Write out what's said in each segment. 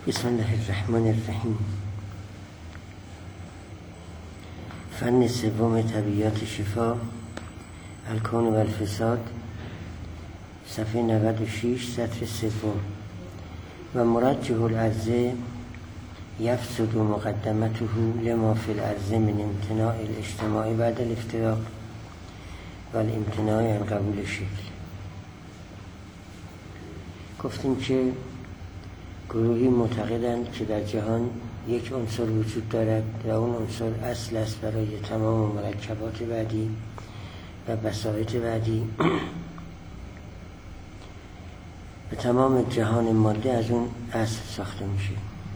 بسم الله الرحمن الرحیم. فن سوم طبیعیات شفا، الکون و الفساد، صفحه 96 سطر سوم. و مرجح العرض یفسد مقدمته لما فی العرض من امتناع الاجتماع بعد الافتراق و الامتناع عن قبول شکل. گفتیم که گروهی معتقدند که در جهان یک عنصر وجود دارد و اون عنصر اصل است برای تمام مرکبات بعدی و بساط بعدی و تمام جهان ماده از اون اصل ساخته میشه.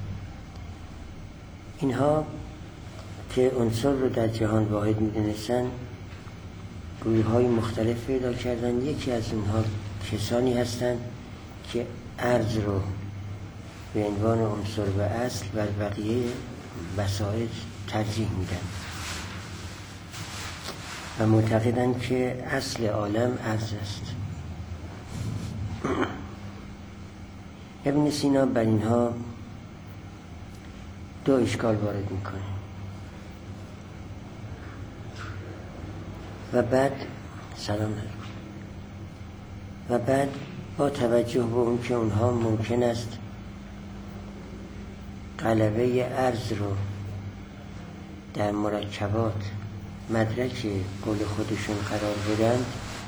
اینها که عنصر رو در جهان واحد میدونستن گروه‌های مختلف پیدا کردن. یکی از اونها کسانی هستند که ارز رو به عنوان عنصر و اصل و بقیه بساط ترجیح میدن و معتقدند که اصل عالم ارز است. ابن سینا بر اینها دو اشکال وارد میکنه و بعد با توجه به اون که اونها ممکن است غلبه ارز رو در مرکبات مدرک قول خودشون قرار بدن،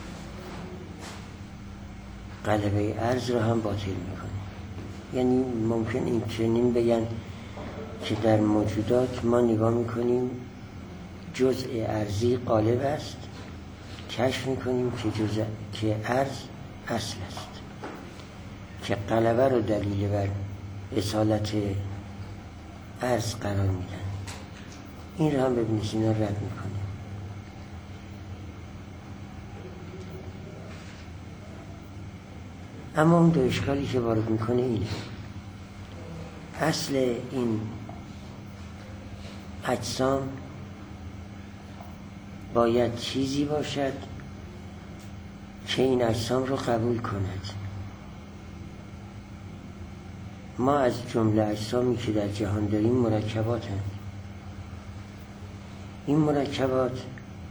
غلبه ارز رو هم باطل میکنه. یعنی ممکن این چنین بگن که در موجودات ما نگاه میکنیم جزء ارزی غالب است، کشف میکنیم که ارز اصل است، که غلبه رو دلیل بر اصالت ارز قرار میدن. این رو هم به ابن سینا رد میکنه. اما اون دو اشکالی که وارد میکنه اینه: اصل این اجسام باید چیزی باشد که این اجسام رو قبول کند. ما از جمله اجسامی که در جهان داریم مرکبات هستند. این مرکبات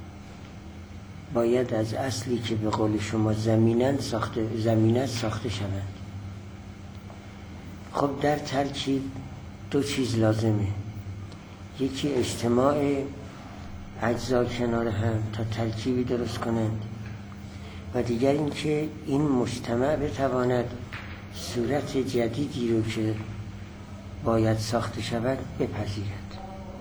باید از اصلی که به قول شما زمینه ساخته شوند. خب در ترکیب دو چیز لازمه: یکی اجتماع اجزا کنار هم تا ترکیبی درست کنند و دیگر این که این مجتمع بتواند صورت جدیدی رو که باید ساخته شود بپذیرد.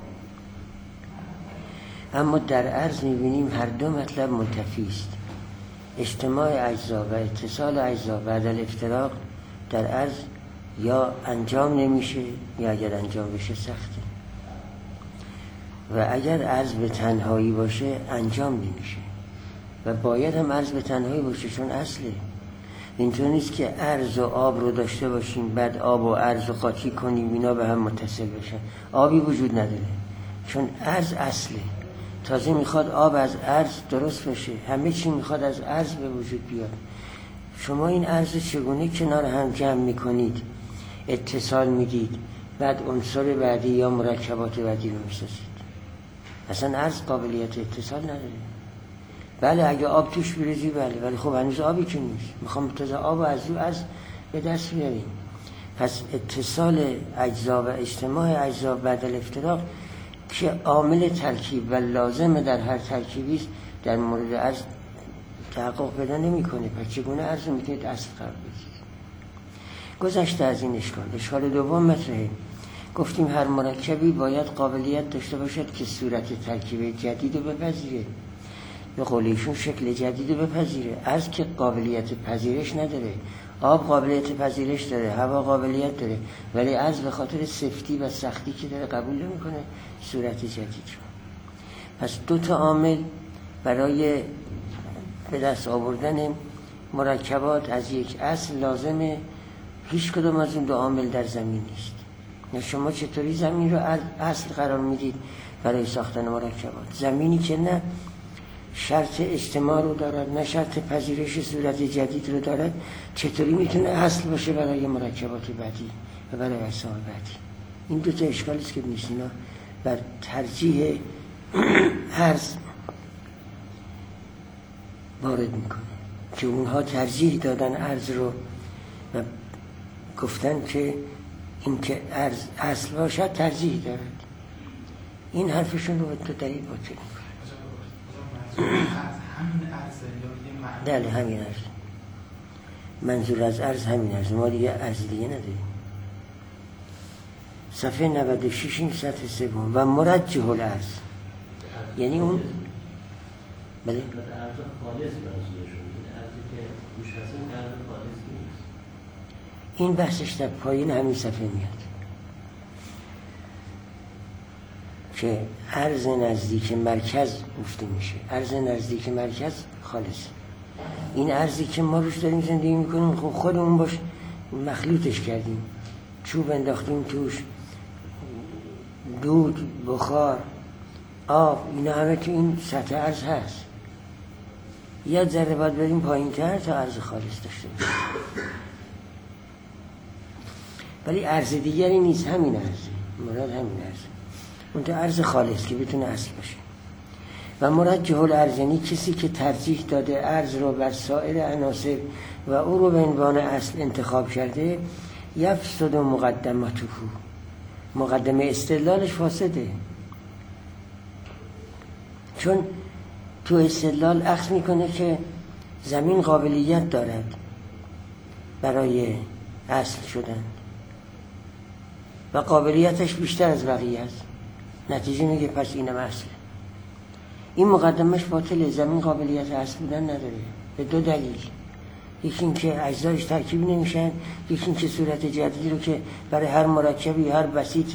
اما در عرض می‌بینیم هر دو مطلب منتفی است. اجتماع اجزا و اتصال اجزا بعد الافتراق در عرض یا انجام نمیشه یا اگر انجام بشه سخته، و اگر عرض به تنهایی باشه انجام نمیشه و باید هم عرض به تنهایی باشه، چون اصله. اینطور نیست که ارز و آب رو داشته باشیم بعد آب و ارز رو قاطی کنیم اینا به هم متصل بشن. آبی وجود نداره چون ارز اصله. تازه میخواد آب از ارز درست بشه، همه چی میخواد از ارز به وجود بیاد. شما این ارز چگونه کنار هم جمع میکنید، اتصال میدید، بعد عنصر بعدی یا مرکبات بعدی رو میسازید؟ اصلا ارز قابلیت اتصال نداره. بله اگه آب توش بریزی بله، ولی خب هنوز آبی که نیست. میخوام تازه آب از رو از به دست بیاریم. پس اتصال اجزا و اجتماع اجزا بعد الافتراق که عامل ترکیب و لازم در هر ترکیبی است، در مورد ارز تحقق پیدا نمیکنه. پس چگونه ارز رو میتونید اصل قرار بدید؟ گذشته از این اشکال دوم مطرحه. گفتیم هر مرکبی باید قابلیت داشته باشد که صورت ترکیب جدید رو بپذیره، به قول ایشون شکل جدید رو بپذیره. ارز که قابلیت پذیرش نداره. آب قابلیت پذیرش داره، هوا قابلیت داره، ولی ارز به خاطر سفتی و سختی که داره قبول نمیکنه صورت جدید رو. پس دو تا عامل برای به دست آوردن مرکبات از یک اصل لازمه. هیچ کدوم از این دو عامل در زمین نیست. نه شما چطوری زمین رو اصل قرار میدید برای ساختن مرکبات؟ زمینی که نه شرط اجتماع رو دارد نه شرط پذیرش صورت جدید رو دارد، چطوری میتونه اصل باشه برای مرکبات بعدی؟ و برای اجسام بعدی. این دو تا اشکالی است که ابن سینا بر ترجیح عرض وارد میکنه که اونها ترجیح دادن عرض رو و گفتن که این که عرض اصل باشد ترجیح دارد. این حرفشون رو تو دلیل باطل میکنه. بله همین عرض، منظور از عرض همین عرض، ما دیگه عرض دیگه نداریم. صفحه 96 این سطح سوم و مرجح العرض، یعنی اون بله عرض خالص منظورشون، عرضی که گوش هستن عرض خالص نیست. این بحثش در پایین همین صفحه میاد که عرض نزدیک مرکز گفته میشه. عرض نزدیک مرکز خالص. این عرضی که ما روش داریم زندگی میکنیم خب خودمون باش مخلوطش کردیم، چوب انداختیم توش، دود، بخار، آب، اینا همه تو این سطح عرض هست. یه ذره باید بریم پایین تر تا عرض خالص داشته باشیم. ولی عرض دیگری نیست، همین عرضه، مراد همین عرضه، اون تو عرض خالص که بتونه اصل باشه. و مرجح العرض یعنی کسی که ترجیح داده عرض رو بر سایر عناصر و او رو به عنوان اصل انتخاب کرده، یفسد مقدمته، مقدمه استدلالش فاسده. چون تو استدلال اخذ میکنه که زمین قابلیت دارد برای اصل شدن و قابلیتش بیشتر از بقیه است. نتیجه میگه پس اینم اصله. این مقدمش باطله. زمین قابلیت اصل بودن نداره به دو دلیل. یکی این که اجزایش ترکیب نمیشن، یکی این که صورت جدیدی رو که برای هر مرکبی هر بسیط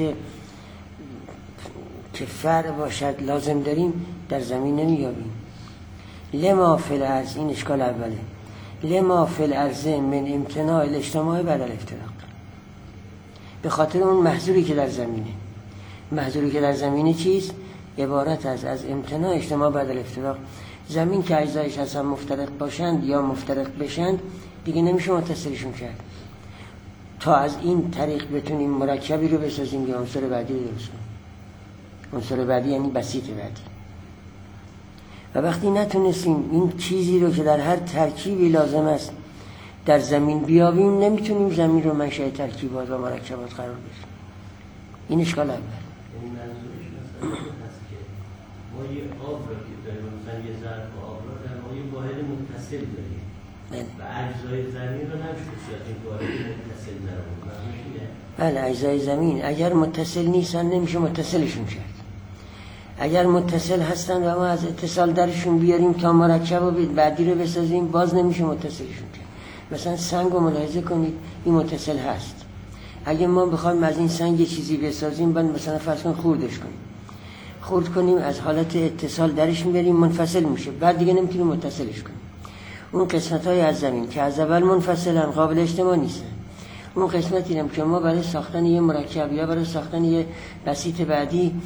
که فرع باشد لازم داریم در زمین نمیابیم. لما فی الارض، این اشکال اوله، لما فی الارض من امتناع الاجتماع بعد الافتراق، به خاطر اون محظوری که در زمینه. محظوری که در زمینه چیست؟ عبارت از امتناع اجتماع بعد الافتراق. زمین که اجزایش اصلا مفترق باشند یا مفترق بشند دیگه نمیشه متصلشون کرد. تا از این طریق بتونیم مرکبی رو بسازیم یا عنصر بعدی رو درست کنیم. عنصر بعدی یعنی بسیط بعدی. و وقتی نتونستیم این چیزی رو که در هر ترکیبی لازم است در زمین بیابیم، نمیتونیم زمین رو منشأ ترکیبات و مرکبات قرار بدیم. این اشکال اول. این منظورش مثلا هست که ما یه آب رو که داریم، مثلا یه ظرف آب رو در ما یه واحد متصل داریم و اجزای زمین رو نمیشه شد این واحد متصل نرمون. بله اجزای زمین اگر متصل نیستن نمیشه متصلشون کرد. اگر متصل هستن و ما از اتصال درشون بیاریم تا مرکب و بعدی رو بسازیم، باز نمیشه متصلشون کرد. مثلا سنگ رو ملاحظه کنید، این متصل هست. اگه ما بخوایم از این سنگ یه چیزی بسازیم، بعد مثلا فرض کن خوردش کنیم، خورد کنیم، از حالت اتصال درش میبریم، منفصل میشه، بعد دیگه نمیتونیم متصلش کنیم. اون قسمت‌های از زمین که از اول منفصلن، قابل اجتماع نیستن، اون قسمتی هم که ما برای ساختن یه مرکب یا برای ساختن یه بسیط بعدی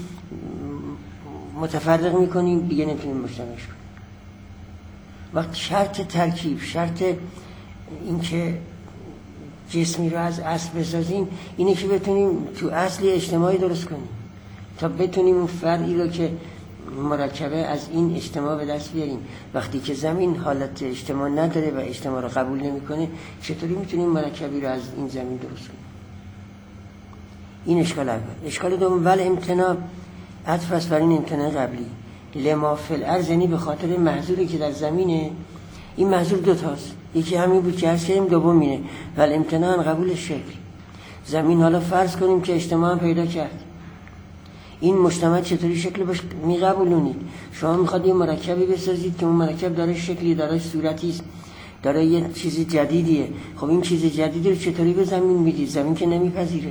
متفرق میکنیم، دیگه نمیتونیم مجتمعش کنیم. وقت شرط ترکیب، شرط این که جسمی رو از اصل بسازیم، اینه که بتونیم تو اصلی اجتماعی درست کنیم تا بتونیم اون فرعی رو که مرکبه از این اجتماع به دست بیاریم. وقتی که زمین حالت اجتماع نداره و اجتماع رو قبول نمیکنه، چطوری میتونیم مرکبی رو از این زمین درست کنیم؟ این اشکال اول. اشکال دوم، ول امتناع عطف است بر این امتناع قبلی. لما فی الارض یعنی به خاطر محظوری که در زمینه. این محظور دو تاست، یکی همین بود که هر کردیم، دوم اینه ول امتناع قبول شکل. زمین حالا فرض کنیم که اجتماع پیدا کرد، این مجتمع چطوری شکل باش میقبولونید؟ شما میخواد یه مرکبی بسازید که اون مرکب داره شکلی، داره صورتی است، داره یه چیز جدیدیه. خب این چیز جدیدی رو چطوری به زمین میدید؟ زمین که نمیپذیره.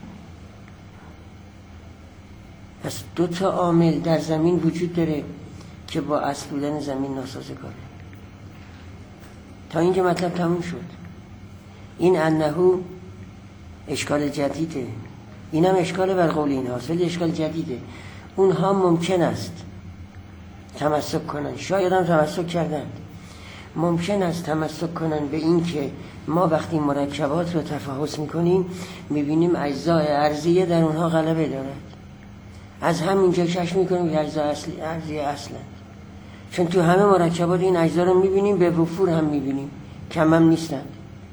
پس دو تا عامل در زمین وجود داره که با اصل بودن زمین ناسازگاره. تا اینجا مطلب تموم شد. این انهو اشکال جدیده، اینم اشکال بر قول این هاست، ولی اشکال جدیده. اونها ممکن است تمسک کنن، شاید هم تمسک کردن، ممکن است تمسک کنن به این که ما وقتی مرکبات رو تفحص میکنیم میبینیم اجزای ارضیه در اونها غلبه دارد. از همینجا کشف میکنیم که اجزای ارضیه اصلا، چون تو همه مرکبات این اجزا رو میبینیم، به وفور هم میبینیم، کم هم نیستند.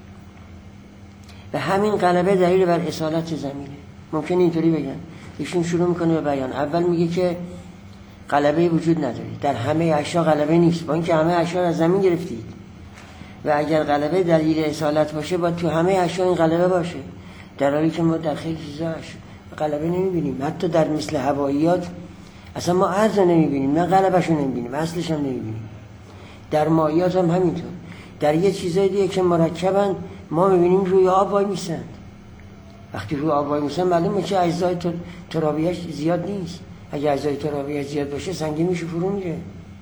و همین غلبه دلیل بر اصالت زمینه. ممکن اینطوری بگن، ایشون شروع میکنه به بیان. اول میگه که غلبه وجود نداره، در همه اشیا غلبه نیست، با اینکه همه اشیا از زمین گرفتید و اگر غلبه دلیل اصالت باشه باید تو همه اشیا این غلبه باشه، در حالی که ما در خیلی چیزا غلبه نمیبینیم. حتی در مثل هواییات اصلا ما عرض رو نمیبینیم، نه غلبه‌شو نمیبینیم، اصلش هم نمیبینیم. در مایات هم همینطور. در یه چیزای دیگه که مرکبن ما میبینیم روی آب وای میسن. وقتی روی آب وای میسن معلومه که اجزای ترابیش زیاد نیست. اگه اجزای ترابیش زیاد باشه سنگینیش فرو میره.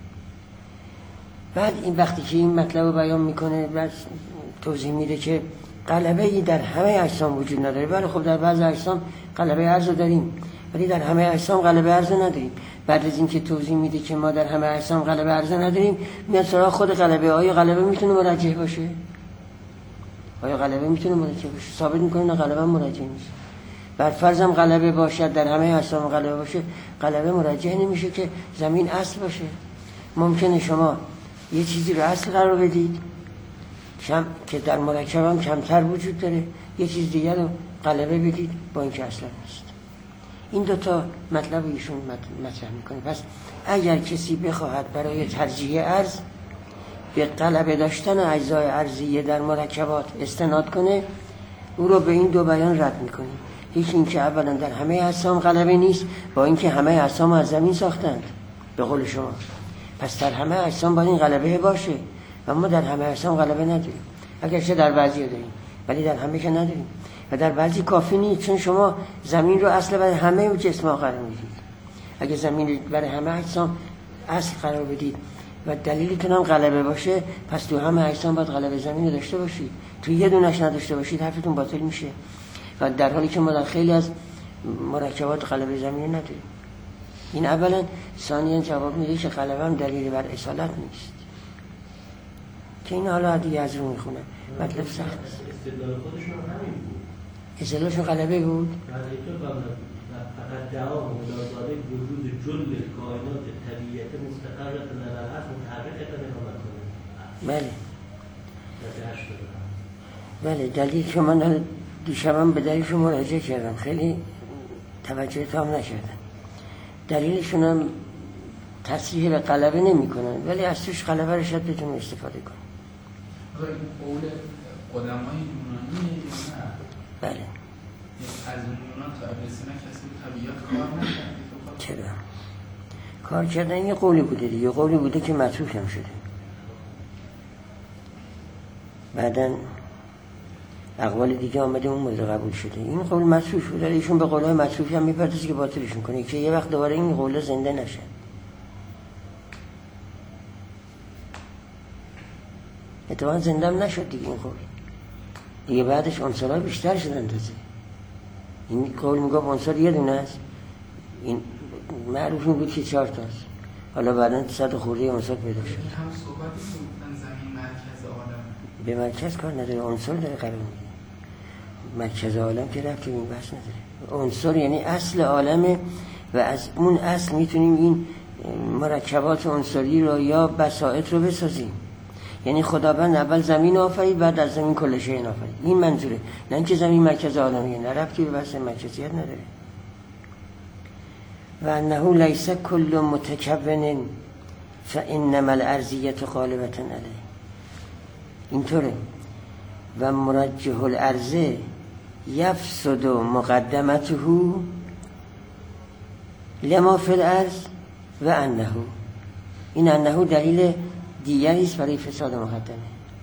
بعد این وقتی که این مطلب رو بیان میکنه بعد توضیح میده که غلبه ای در همه اجسام وجود نداره. بله خب در بعض اجسام غلبه ارز رو داریم، ولی در همه اجسام غلبه ارز نداریم. بعد از این که توضیح میده که ما در همه اجسام غلبه ارز نداریم، میاد سراغ خود غلبه. آیا غلبه میتونه مرجح باشه؟ آیا غلبه میتونه مرجح باشه؟ ثابت میکنه نه، غلبه مرجح نیست. بر فرضم غلبه باشد، در همه اجسام غلبه باشه، غلبه مرجح نمیشه که زمین اصل باشه. ممکنه شما یه چیزی رو اصل قرار بدید که در مرکب هم کمتر وجود داره، یه چیز دیگر رو غلبه بدید با اینکه اصلا نیست. این دوتا مطلب ایشون مطرح میکنه. پس اگر کسی بخواهد برای ترجیح ارز به غلبه داشتن اجزای ارضیه در مرکبات استناد کنه، او رو به این دو بیان رد میکنه. یکی این که اولا در همه اجسام غلبه نیست، با اینکه همه اجسام از زمین ساختند به قول شما، پس در همه اجسام باید این غلبه باشه و ما در همه اجسام غلبه نداریم. اگرچه در بعضی داریم ولی در همه که نداریم و در بعضی کافی نیست، چون شما زمین رو اصل برای همه جسم‌ها قرار میدید. اگه زمین برای همه اجسام اصل قرار بدید و دلیلتون هم غلبه باشه، پس تو همه اجسام باید غلبه زمین رو داشته باشید. تو یه دونش نداشته باشید حرفتون باطل میشه، و در حالی که ما در خیلی از مرکبات غلبه زمین رو نداریم. این اولا. ثانیاً جواب میده که غلبه هم دلیل بر اصالت نیست، که این حالا دیگه از رو میخونه مطلب سخت است. استدلال خودشون همین بود. استدلالشون غلبه بود. فقط دعا ملاحظه وجود جل کائنات طبیعت مستقرة نلالت متحرکت نقامت کنه. بله بله، دلیل که من دیشبم به دلیلشون مراجعه کردم، خیلی توجه تام نکردم. دلیلشون هم تصریح به غلبه نمی کنن، ولی از توش غلبه رو شاید بتونم استفاده کنم. این قول قدمای یونانی نه؟ بله. از یونان تا ابن سینا کسی طبیعت کار نکرد. چرا؟ کار کردن یه قولی بوده دیگه، قولی بوده که متروک هم شده. بعدن اقوال دیگه آمده اون مورد قبول شده. این قول متروک شده، ایشون به قولای متروک هم میپردازه که باطلشون کنه که یه وقت دوباره این قوله زنده نشه. اتفاقا زنده هم نشد دیگه این قول. دیگه بعدش عنصرها بیشتر شدن تازه. این قول میگه عنصر یه دونه است. این معروف بود که 4 تاست. حالا بعدن 100 خورده عنصر پیدا شد. هم صحبتی گفتن زمین مرکز عالم. به مرکز کار نداره، عنصر داره قرار میگیره. مرکز عالم که ربطی به این بحث نداره. عنصر یعنی اصل عالمه و از اون اصل میتونیم این مرکبات عنصری رو یا بساط رو بسازیم. یعنی خداوند اول زمین آفرید، بعد از زمین کل شیء آفرید. این منظوره، نه اینکه زمین مرکز عالمیه، نه ربطی به بحث مرکزیت نداره. و انه لیس کل متکون فانما الارضیه غالبه علیه. اینطوره. و مرجح الارض یفسد مقدمته لما فی الارض و انه. این انه دلیل دیگری است برای فساد مقدمه.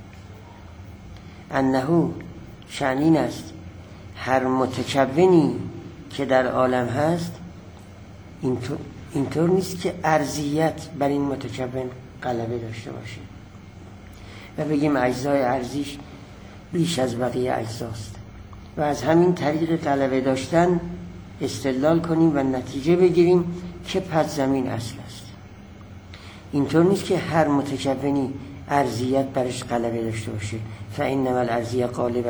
انه شأن است هر متکونی که در عالم هست اینطور نیست که ارضیت بر این متکون غلبه داشته باشه و بگیم اجزای ارضیش بیش از بقیه اجزاست و از همین طریق غلبه داشتن استدلال کنیم و نتیجه بگیریم که پس زمین اصل است. اینطور نیست که هر متکونی ارضیت برش غلبه داشته باشه. فانما الارضیه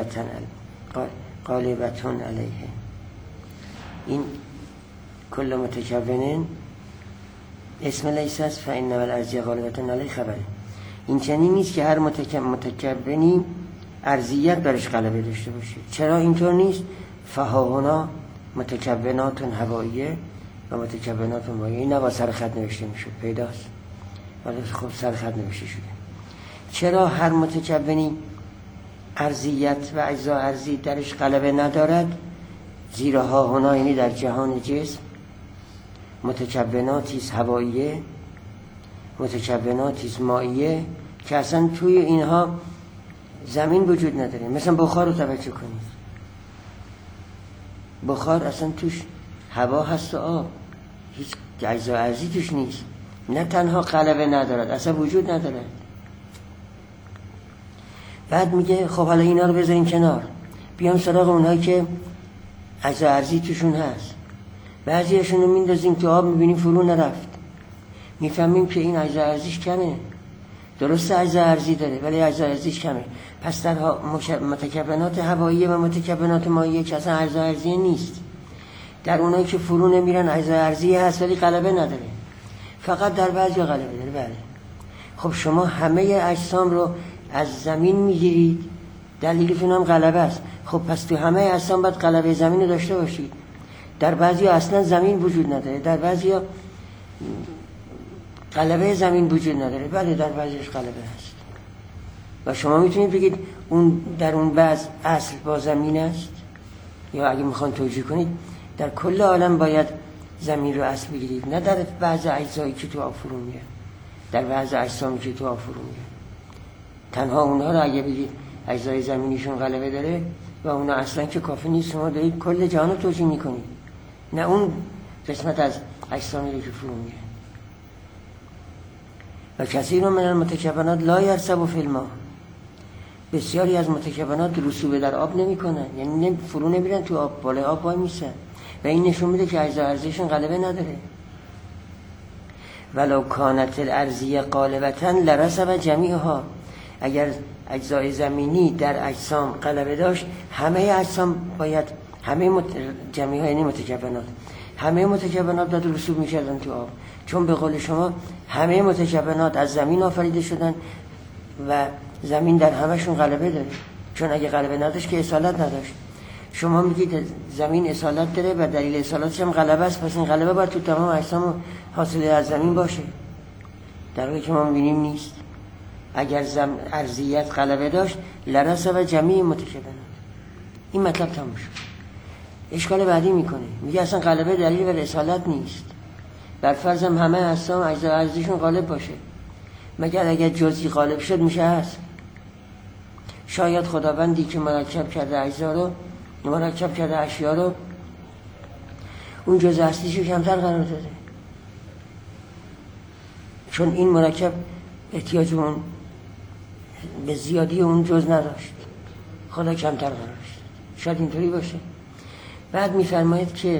غالبتون علیه. این کل متکونن اسم لیس است. فانما الارضیه غالبتون علیه خبره. این چنین نیست که هر متکونی ارضیت برش غلبه داشته باشه. چرا اینطور نیست؟ فهاهنا متکونات هواییه و متکونات مایعه. این با سر خط نوشته میشد، پیداست، ولی خب سر خط نوشته شده. چرا هر متکونی ارضیت و اجزا ارضی درش غلبه ندارد؟ زیرا هاهنا یعنی در جهان جسم متکوناتیست هواییه، متکوناتیست مایعه که اصلا توی اینها زمین وجود نداره. مثلا بخار رو توجه کنید، بخار اصلا توش هوا هست و آب، هیچ اجزا ارضی توش نیست. نه تنها غلبه ندارد، اصلا وجود ندارد. بعد میگه خب حالا اینا رو بذارین کنار، بیام سراغ اونهایی که اجزا ارضی توشون هست. بعضیشون رو میندازیم تو آب، میبینیم فرو نرفت، میفهمیم که این اجزا ارضیش کمه. درسته اجزا ارضی داره ولی اجزا ارضیش کمه. پس در متکونات هوایی و متکونات مایعه که اصلا اجزا ارضی نیست، در اونایی که فرو نمیرن اجزا ارضی هست ولی غلبه نداره، فقط در بعضی غلبه داره. بله خب شما همه اجسام رو از زمین میگیرید، دلیلتون هم غلبه است. خب پس تو همه اجسام باید غلبه زمین رو داشته باشید. در بعضی اصلا زمین وجود نداره، در بعضی غلبه زمین وجود نداره، بله در بعضیش غلبه هست. و شما میتونید بگید اون در اون بعض اصل با زمین است، یا اگه میخوان توجیه کنید در کل عالم باید زمین رو اصل بگیرید، نه در بعض اجزایی که تو آب فرو میره، در بعض اجسامی که تو آب فرو میره. تنها اونها رو اگه بگید اجزای زمینیشون غلبه داره و اونا اصلا که کافی نیست، شما دارید کل جهان رو توجیه میکنید، نه اون قسمت از اجسامی رو که فرو میره. و کثیر من المتکونات لا یرسب فی الماء. بسیاری از متکونات رسوبه در آب نمیکنن، یعنی فرو نمیرن تو آب، بالای آب وای میسن. و این نشون میده که اجزا ارضیشون غلبه نداره. ولو کانت الارضیه غالبتا لرسب جمیعها. اگر اجزای زمینی در اجسام غلبه داشت، همه اجسام باید جمیعها یعنی متکونات، همه متکونات باید رسوب میشدن تو آب. چون به قول شما همه متکونات از زمین آفریده شدن و زمین در همشون غلبه داره. چون اگه غلبه نداشت که اصالت نداشت. شما میگید زمین اصالت داره و دلیل اصالتش هم غلبه است، پس این غلبه باید تو تمام اجسام حاصله از زمین باشه، در حالی که ما میبینیم نیست. اگر ارضیت غلبه داشت لرسب جمیع متکونات. این مطلب تموم شد. اشکال بعدی میکنه، میگه اصلا غلبه دلیل بر اصالت نیست. بر فرض هم همه اجسام اجزا ارضیشون غالب باشه، مگر اگر جزئی غالب شد میشه هست. شاید خداوندی که مرکب کرده اجزا رو، مرکب کرده اشیا رو، اون جزء اصلیشو کمتر قرار داده، چون این مرکب احتیاج اون به زیادی اون جزء نداشت، خدا کمتر قرار داد. شاید اینطوری باشه. بعد میفرماید که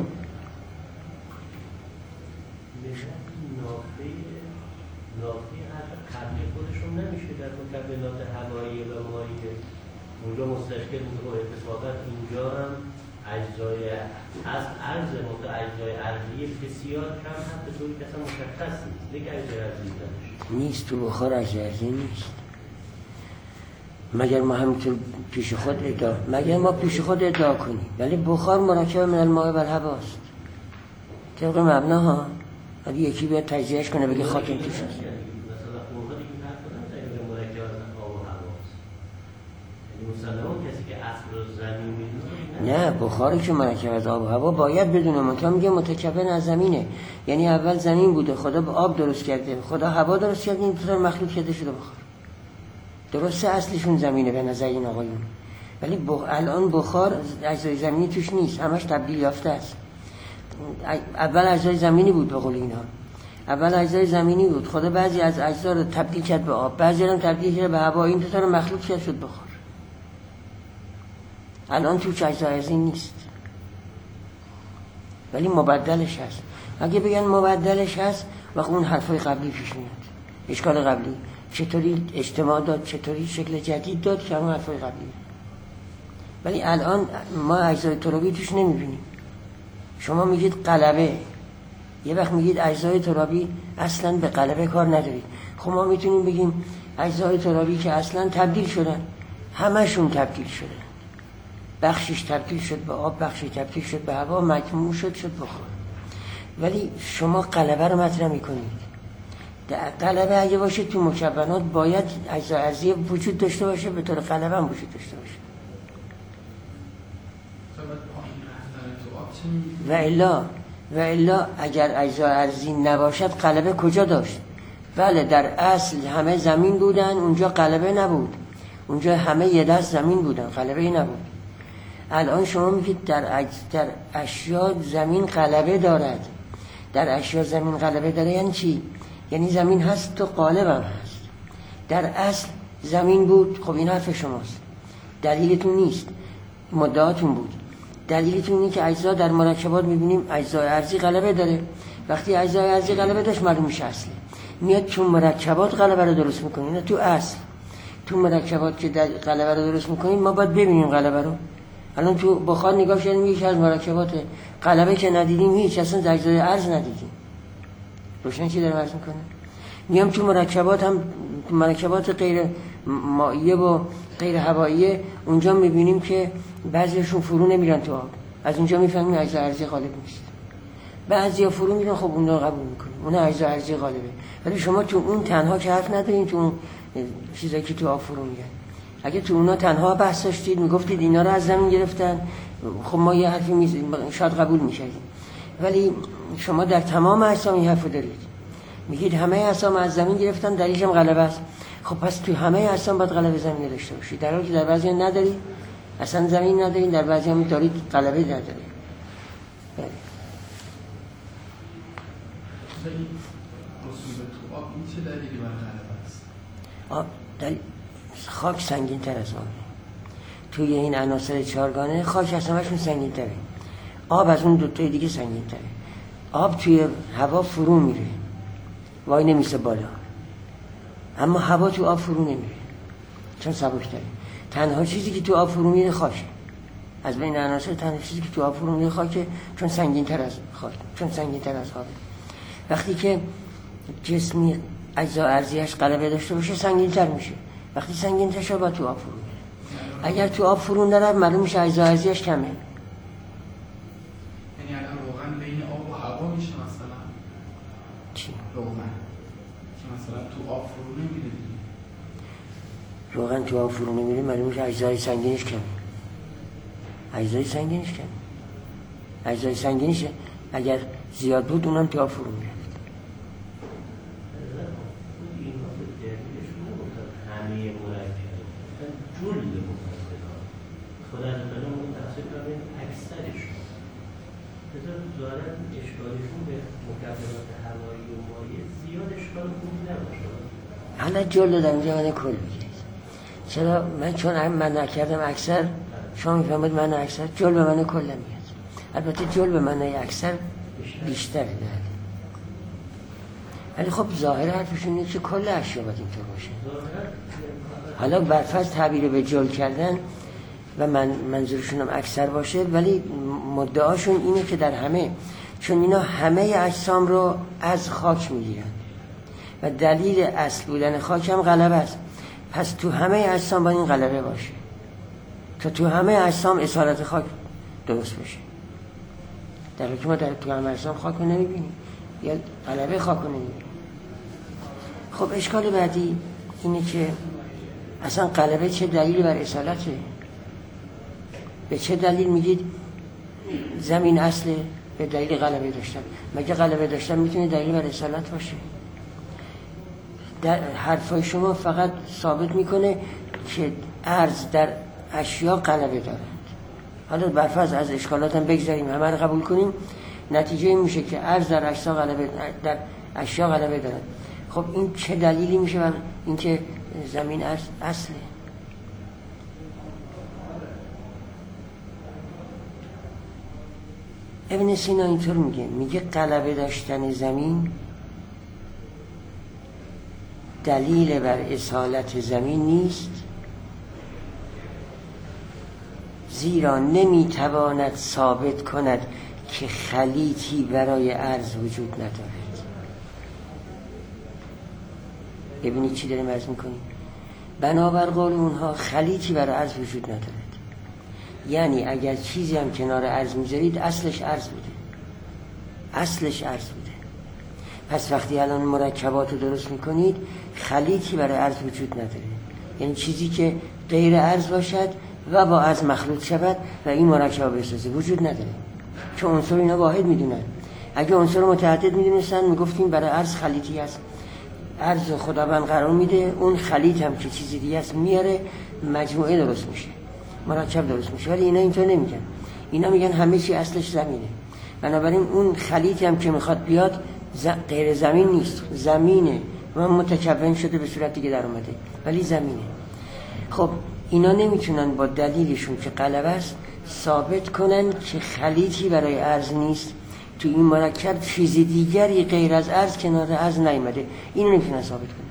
نافی قبلی خودشون نمیشه در متکونات هوایی و مایعه. اونجا مستشکل بود و اتفاقا اینجا هم اجزای از عرض اجزای ارضی بسیار کم هست، به طوری که اصلا مشخص نیست دیگه اجزای ارضی نیست. تو بخار اجزای ارضی نیست، مگر ما همینطور پیش خود ادعا کنیم. ولی بخار مرکب من الماء و الهواست طبق مبناها. ولی یکی بیاد تجزیهش کنه بگه خاکم توش هست. نه، بخاری که مرکب از آب و هوا باید بدونه. منتها میگه متکون از زمینه، یعنی اول زمین بوده، خدا به آب درست کرده، خدا هوا درست کرده، این طور مخلوق کرده شده بخار. درسته اصلشون زمینه به نظر این آقایون، ولی الان بخار اجزای زمینی توش نیست، همش تبدیل یافته است. اول اجزای زمینی بود به قول اینا، اول اجزای زمینی بود، خدا بعضی از اجزا رو تبدیل کرد به آب، بعضی رو تبدیل کرد به هوا، این طور مخلوق کرد شد بخار. الان توش اجزا ارضی نیست، ولی مبدلش هست. اگه بگن مبدلش هست وقت اون حرفای قبلی پیش میاد. اشکال قبلی چطوری اجتماع داد، چطوری شکل جدید داد که همون حرفای قبلی. ولی الان ما اجزای ترابی توش نمیبینیم. شما میگید قلبه، یه وقت میگید اجزای ترابی اصلا به قلبه کار ندارید. خب ما میتونیم بگیم اجزای ترابی که اصلا تبدیل شدن، همشون تبدیل شدن، بخشش تبدیل شد به آب، بخشش تبدیل شد به هوا، مجموع شد بخور. ولی شما قلبه رو مطرح میکنید. در قلبه اگه باشه تو مکونات باید اجزای ارضی وجود داشته باشه، به طور قلبه هم وجود داشته باشه. و الا اگر اجزای ارضی نباشد قلبه کجا داشت؟ بله در اصل همه زمین بودن، اونجا قلبه نبود، اونجا همه یه دست زمین بودن، قلبه نبود. الان شما میگید در اشیا زمین قلبه دارد. در اشیا زمین قلبه داره یعنی چی؟ یعنی زمین هست تو قالب هم هست. در اصل زمین بود. خب این حرف شماست، دلیلتون نیست، مدعاتون بود. دلیلتون اینه که اجزا در مرکبات میبینیم اجزای ارضی غلبه داره. وقتی اجزای ارضی غلبه داشت معلوم میشه اصلی. میاد تو مرکبات غلبه رو درست میکنیم، نه تو اصل. تو مرکبات که غلبه رو درست میکنیم ما باید ببینیم غلبه رو. الان تو بخار نگاه کردیم یکی از مرکبات غلبه که ندیدیم، هیچ اصلا در اجزای ارض ندیدیم. روشن چی داره عرض میکنه؟ میام تو مرکبات هم، مرکبات غیر مائیه و غیر هواییه، اونجا میبینیم که بعضیشون فرو نمیرن تو آب. از اونجا میفهمیم اجزا ارضی غالب نیست. بعضیا فرو میرن، خب اون رو قبول میکنیم، اون اجزا ارضی غالبه. ولی شما تو اون تنها که حرف ندارین، تو اون چیزایی که تو آب فرو میرن. اگه تو اونا تنها بحث داشتید میگفتید اینا رو از زمین گرفتن، خب ما یه حرفی شاید قبول میشدیم. ولی شما در تمام اجسام این حرفو دارید، میگید همه اجسام از زمین گرفتن، دلیلش هم غلبه است. خب پس تو همه اجسام باید غلبه زمین داشته باشید، در حالی که در بعضی ندارید، اصلا زمین ندارید، در بعضی هم دارید غلبه ندارید. بله. رسوب تو آب این چه دلیلی بر غلبه است؟ آب خاک سنگین تر از آب. توی این عناصر چهارگانه خاک از همشون سنگین تره. آب از اون دوتای دیگه سنگین تره. آب توی هوا فرو میره، وای نمیسه بالا، اما هوا تو آب فرو نمیره چون سبک تره. تنها چیزی که تو آب فرو میره خاکه. از بین عناصر تنها چیزی که تو آب فرو میره خاکه، چون سنگین تر از خاک، چون سنگین تر از آبه. وقتی که جسمی اجزا ارضیش غلبه داشته باشه سنگین تر میشه. وقتی سنگین تر شد با تو آب فرو میره. اگر تو آب فرو نره معلوم میشه اجزا ارضیش کمه. یعنی الان روغن بین آب و هوا میشه مثلا؟ چی؟ روغن که مثلا تو آب فرو نمیره دیگه. روغن تو آب فرو نمیره معلوم میشه اجزای سنگینش کمه. اجزای سنگینش کمه. اجزای سنگینش اگر زیاد بود اونم تو آب فرو میره. خدا از بلا اون تفسیر کنیم اکثرشون بذار ظاهرا اشکالشون به مکونات هوایی و مایع زیاد اشکال خوبی نباشه. حالا جلو در اینجا من کل بگید. چرا؟ من چون من نکردم اکثر، شما میفهمید من اکثر، جل به من کل نمیاد. البته جل به من اکثر بیشتر داره. ولی خب ظاهر حرفشون اینه که کل اشیا باید اینطور باشه. حالا برفرض تعبیر به جل کردن و منظورشون هم اکثر باشه، ولی مدعاشون اینه که در همه، چون اینا همه اجسام رو از خاک میگیرن و دلیل اصل بودن خاک هم غلبه است. پس تو همه اجسام باید این غلبه باشه تا تو همه اجسام اصالت خاک درست بشه. در حالی که ما تو همه اجسام خاک رو نمیبینیم یا غلبه خاک رو نمیبینیم. خب اشکال بعدی اینه که اصلا غلبه چه دلیلی بر اصالته؟ به چه دلیل میگید زمین اصله؟ به دلیل غلبه داشتن. مگه غلبه داشتن میتونه دلیل بر اصالت باشه؟ در حرفای شما فقط ثابت میکنه که ارز در اشیا غلبه دارند. حالا برفرض از اشکالات هم بگذاریم، همه رو قبول کنیم، نتیجه این میشه که ارز در اشیا غلبه دارند. خب این چه دلیلی میشه بر اینکه زمین اصله؟ ابن سینا اینطور میگه غلبه داشتن زمین دلیل بر اصالت زمین نیست، زیرا نمیتواند ثابت کند که خلیطی برای عرض وجود ندارد. ببینید چی داریم عرض میکنیم. بنابر قول اونها خلیطی برای عرض وجود ندارد، یعنی اگر چیزی هم کنار عرض میذارید اصلش عرض بوده، اصلش عرض بوده. پس وقتی الان مرکبات رو درست میکنید خلیطی برای عرض وجود نداره، یعنی چیزی که غیر عرض باشد و با عرض مخلوط شود و این مرکب بسازه وجود نداره، چون عنصر اینا واحد میدونن. اگه عنصر متعدد میدونستن میگفتیم برای عرض خلیطی است، عرض خداوند قرار میده، اون خلیط هم که چیزی دیگه است میاره، مجموعه درست میشه، مرکب درست میشه. ولی اینا اینطور نمیگن، اینا میگن همه چی اصلش زمینه. بنابراین اون خلیطی هم که میخواد بیاد غیر زمین نیست، زمینه و متکون شده به صورت دیگه در اومده ولی زمینه. خب اینا نمیتونن با دلیلشون که غلبه است ثابت کنن که خلیطی برای عرض نیست، تو این مرکب چیزی دیگری غیر از عرض کنار عرض نیامده، اینو نمیتونن ثابت کنن.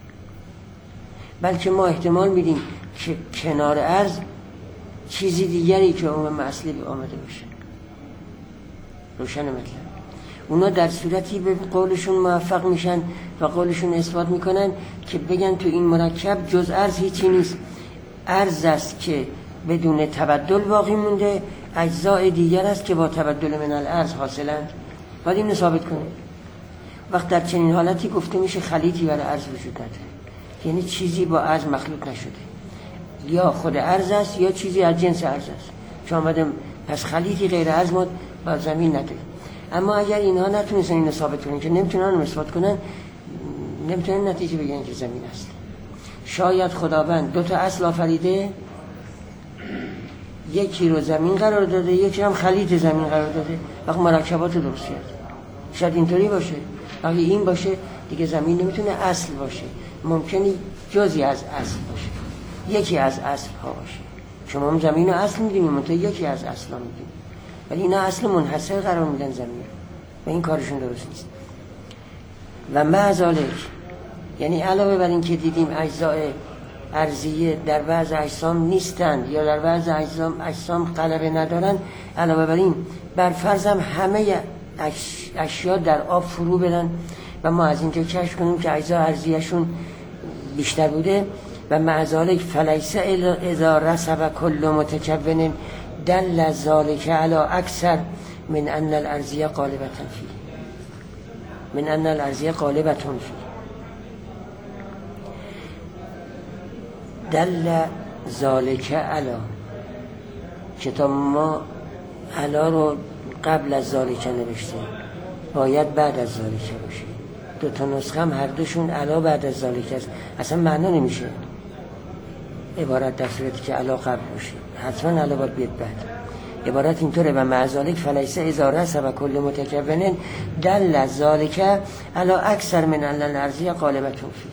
بلکه ما احتمال میدیم که کنار عرض چیزی دیگری که عموم اصلی آمده باشه. روشن مطلب. اونا در صورتی به قولشون موفق میشن و قولشون اثبات میکنن که بگن تو این مرکب جز عرض هیچی نیست، عرض است که بدون تبدل باقی مونده، اجزاء دیگر است که با تبدل من العرض حاصلند. باید اینو ثابت کنه. وقت در چنین حالتی گفته میشه خلیطی برای عرض وجود نداره، یعنی چیزی با عرض مخلوط نشده، یا خود عرض است یا چیزی از جنس عرض است. چون آمدم پس خلیطی غیر عرض ما با زمین نداره. اما اگر اینها نتونستن اینو ثابت کنن، که نمیتونن اینو اثبات کنن، نمیتونن نتیجه بگیرن که زمین است. شاید خداوند دو تا اصل آفریده، یکی رو زمین قرار داده، یکی هم خلیط زمین قرار داده، وقت مرکبات رو درست کرد. شاید اینطوری باشه. اگه این باشه دیگه زمین نمیتونه اصل باشه، ممکنه جزئی از اصل باشه، یکی از اصل ها باشه. شما هم زمین رو اصل میدونیم، منتها یکی از اصلا میدونیم، ولی اینا اصل منحصر قرار میدن زمین و این کارشون درست نیست. و معذالک، یعنی علاوه بر این که دیدیم اجزاء ارضیه در بعض اجسام نیستند یا در بعض اجسام غلبه ندارن، علاوه بر این بر فرضم همه اشیا در آب فرو بدن و ما از اینجا کشف کنیم که اجزاء ارضیه‌شون بیشتر بوده. و معذالک فلیس اذا رسب کل متکون دل ذلك علی اکثر من ان الارضیه غالبة فی، من ان الارضیه غالبة فی. دل ذلك علی، کتاب ما علا رو قبل از ذالک نوشته، باید بعد از ذالک باشه. دو تا نسخه هم هر دوشون علا بعد از ذالک است، اصلا معنا نمیشه عبارت در صورتی که علا قبل باشه، حتما علا باید بیاد بعد. عبارت اینطوره: و مع ذلک فلیس اذا رسب کل متکون دل ذلک علی اکثر من الارضیه غالبة فی.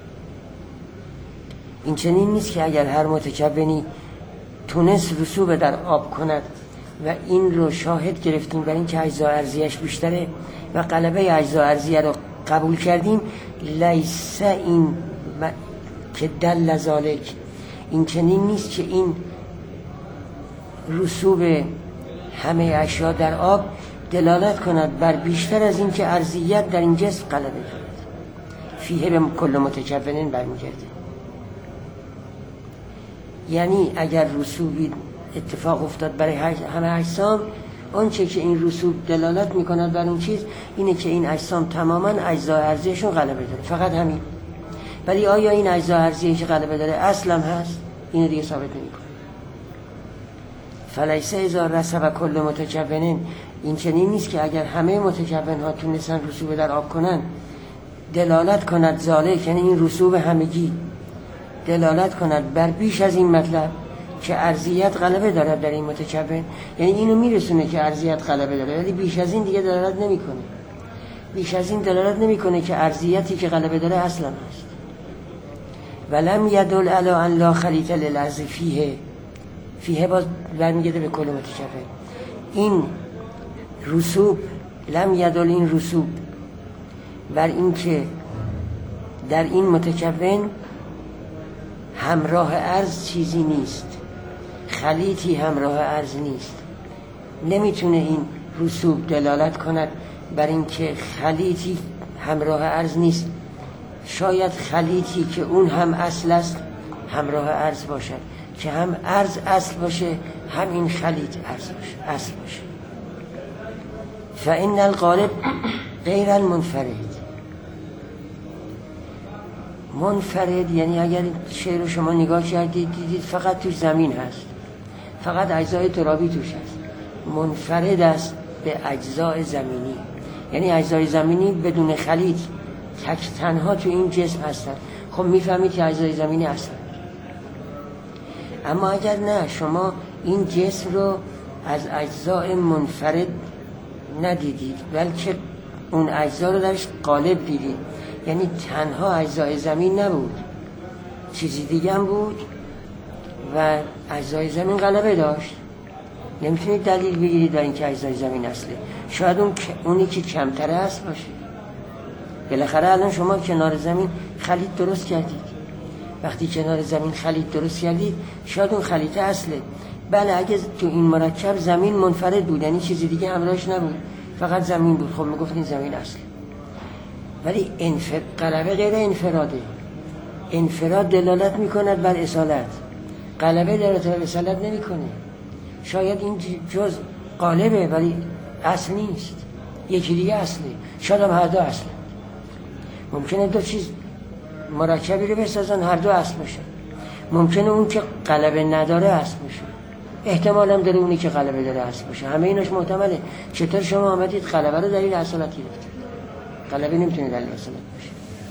این چنین نیست که اگر هر متکونی تونست رسوب در آب کند و این رو شاهد گرفتیم بر این که اجزاء ارضیه‌اش بیشتره و غلبه اجزاء ارضیه رو قبول کردیم، لیس این که دل ذلک، این چنین نیست که این رسوب همه اشیا در آب دلالت کند بر بیشتر از این که ارضیت در این جسم غلبه کند. فیه به کل متکون برمیگرده. یعنی اگر رسوبی اتفاق افتاد برای همه اجسام، اون چه که این رسوب دلالت میکند بر اون چیز اینه که این اجسام تماما اجزای ارضیشون غلبه داره، فقط همین. ولی آیا این اجزای ارضیه که غلبه داره اصلا هست؟ اینو دیگه ثابت نمیکنه. فلیس اذا رسب کل متکون، این چنین نیست که اگر همه متکون ها تونستن رسوب در آب کنن دلالت کند ذالک، یعنی این رسوب همگی دلالت کند بر بیش از این مطلب که ارضیت غلبه دارد در این متکون. یعنی اینو میرسونه که ارضیت غلبه داره، ولی بیش از این دیگه دلالت نمیکنه. بیش از این دلالت نمیکنه که ارضیتی که غلبه داره اصلا هست. ولم یدل علی ان لا خلیط للارض فیه باز برمیگرده به کل متکون. این رسوب لم یدل، این رسوب بر این که در این متکون همراه عرض چیزی نیست، خلیطی همراه عرض نیست. نمیتونه این رسوب دلالت کند بر اینکه خلیطی همراه عرض نیست. شاید خلیطی که اون هم اصل است همراه عرض باشد، که هم عرض اصل باشه هم این خلیط اصل باشه. فإن الغالب غیر المنفرد. منفرد یعنی اگر شعر رو شما نگاه کردید دیدید فقط توش زمین هست، فقط اجزای ترابی توش هست. منفرد است به اجزای زمینی، یعنی اجزای زمینی بدون خلیط تنها تو این جسم هستن. خب میفهمید که اجزای زمینی هستن. اما اگر نه، شما این جسم رو از اجزای منفرد ندیدید، بلکه اون اجزا رو درش قالب دیدید، یعنی تنها اجزای زمین نبود، چیزی دیگه هم بود و اجزای زمین غلبه داشت. نمیتونید دلیل بگیرید برای اینکه اجزای زمین اصله. شاید اونی که کمتره است باشه. بالاخره الان شما کنار زمین خلیط درست کردید. وقتی کنار زمین خلیط درست کردید شاید اون خلیط اصله. بله اگه تو این مرکب زمین منفرد بود، یعنی چیزی دیگه همراهش نبود، فقط زمین بود، خب میگفتین زمین اصله. ولی غلبه غیر انفراده. انفراد دلالت میکند بر اصالت، غلبه دلالت بر اصالت نمیکنه. شاید این جز غالبه ولی اصل نیست، یکی دیگه اصله. شاید هم هر دو اصله. ممکنه دو چیز مرکبی رو بسازن هر دو اصل باشه. ممکنه اون که غلبه نداره اصل باشه، احتمال هم داره اونی که غلبه داره اصل باشه. همه ایناش محتمله. چطور شما آمدید غلبه رو دلیل اصالت گرفتید؟ غلبه نمیتونه دلیل اصالت باشه.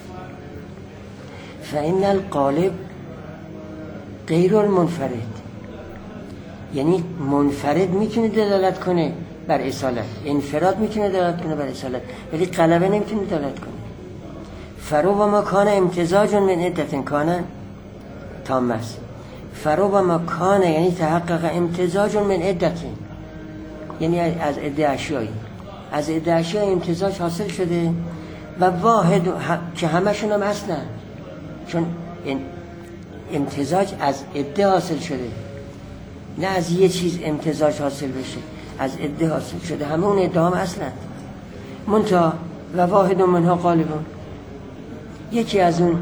فإن الغالب غیر المنفرد، یعنی منفرد میتونه دلالت کنه بر اصالت، انفراد میتونه دلالت کنه بر اصالت، ولی غلبه نمیتونه دلالت کنه. فرو و ما کان امتزاج من عدت کان تام است. فرو و ما کان یعنی تحقق امتزاج من عدت، یعنی از عده اشیایی، از عده اشیای امتزاج حاصل شده و واحد که همشون هم اصلا، چون امتزاج از عده حاصل شده، نه از یه چیز امتزاج حاصل بشه، از عده حاصل شده، همه اون عده هم اصلا. منتها و واحد منها غالبون، یکی از اون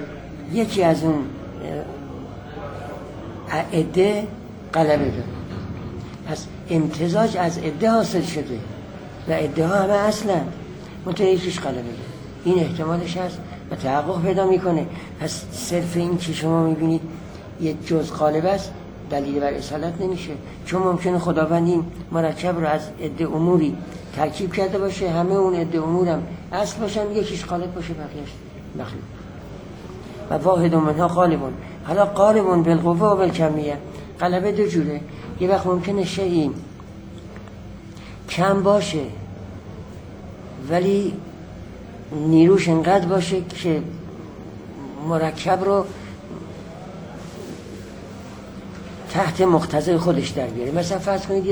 عده غلبه داره. پس امتزاج از عده حاصل شده و عده ها همه اصلا، منتها یکیش غلبه داره. این احتمالش هست و تحقق پیدا میکنه. پس صرف این که شما میبینید یه جز غالب است دلیل بر اصالت نمیشه، چون ممکنه خداوند این مرکب رو از عده اموری ترکیب کرده باشه، همه اون عده امور هم اصل باشن، یکیش غالب باشه بقیه‌اش مخلوق. و واحد منها غالبون. حالا غالبون بالقوه و بالکمیه. غلبه دو جوره. یه وقت ممکنه شیئی کم باشه ولی نیروش انقدر باشه که مرکب رو تحت مقتضای خودش در بیاره. مثلا فرض کنید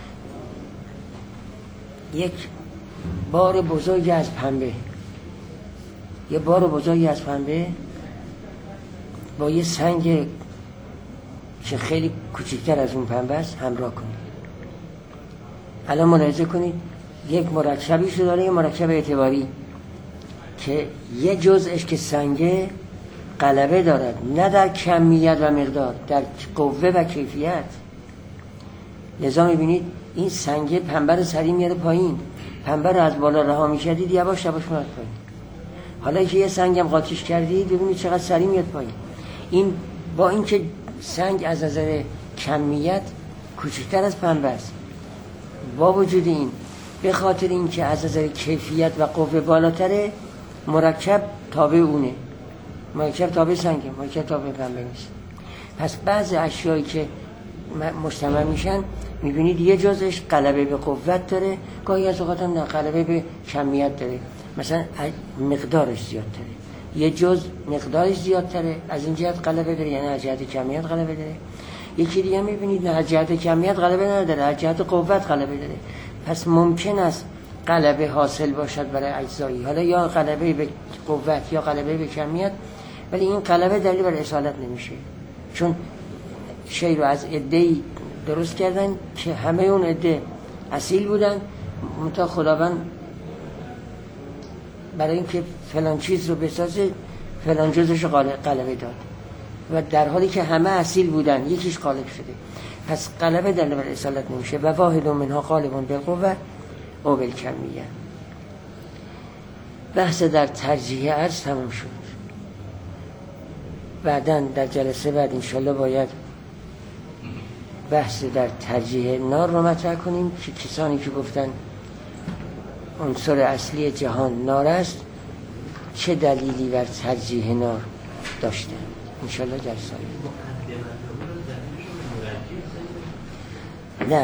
یک بار بزرگی از پنبه، یه بار بزرگی از پنبه با یه سنگ که خیلی کوچکتر از اون پنبه است همراه کنید. الان ملاحظه کنید یک مرکبی شو داره، یه مرکب اعتباری که یه جزءش که سنگه غلبه دارد، نه در کمیت و مقدار، در قوه و کیفیت. لذا میبینید این سنگه پنبه رو سریع میاره پایین، پنبه رو از بالا رها میکردید یواش یواش میاد پایین. حالا که یه سنگم قاطیش کردید ببینید چقدر سریع میاد پایین. این با اینکه سنگ از نظر کمیت کوچکتر از پنبه است، با وجود این به خاطر اینکه از نظر کیفیت و قوه بالاتره، مرکب تابع اونه، مرکب تابع سنگه، مرکب تابع پنبه نیست. پس بعضی اشیایی که مجتمع میشن میبینید یه جزش غلبه به قوت داره، گاهی از اوقات هم غلبه به کمیت داره. مثلا مقدارش زیادتره، یه جز مقدارش زیادتره از این جهت غلبه داره، یعنی از جهت کمیت غلبه داره. یکی دیگه میبینید نه از جهت کمیت غلبه نداره، از جهت قوت غلبه داره. پس ممکن است غلبه حاصل باشد برای اجزایی، حالا یا غلبه به قوت یا غلبه به کمیت، ولی این غلبه دلیل بر اصالت نمیشه، چون شی رو از عده‌ای درست کردن که همه اون عده اصیل بودن، منتها خداوند برای اینکه فلان چیز رو بسازه فلان جزش رو غلبه داد، و در حالی که همه اصیل بودن یکیش غالب شده. پس غلبه دلیل بر اصالت نمیشه. و واحد منها غالب بالقوه او بالکمیه. بحث در ترجیح عرض تمام شد. بعداً در جلسه بعد انشالله باید بحث در ترجیح نار رو مطرح کنیم که کسانی که گفتن عنصر اصلی جهان نار است چه دلیلی بر ترجیح نار داشتن. انشالله جلسه نه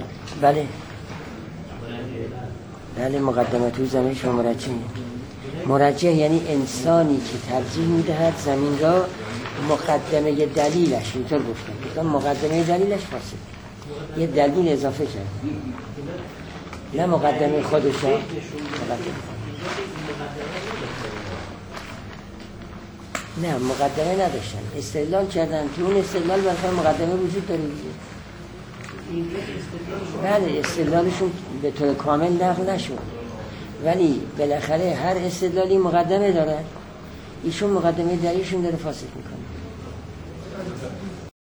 بله مقدمه زمین شما مرجح یعنی انسانی که ترجیح میدهد زمین را مقدمه دلیلش، اینطور گفتم مقدمه دلیلش فاسد، یه دلیل اضافه کرد، نه مقدمه خودش را. نه مقدمه نداشتن، استدلال کردن، تو اون استدلال برای مقدمه وجود داره. بله استدلالشون به طور کامل نقل نشد، ولی بالاخره هر استدلالی مقدمه داره، ایشون مقدمه دلیلشون داره فاسد میکنه.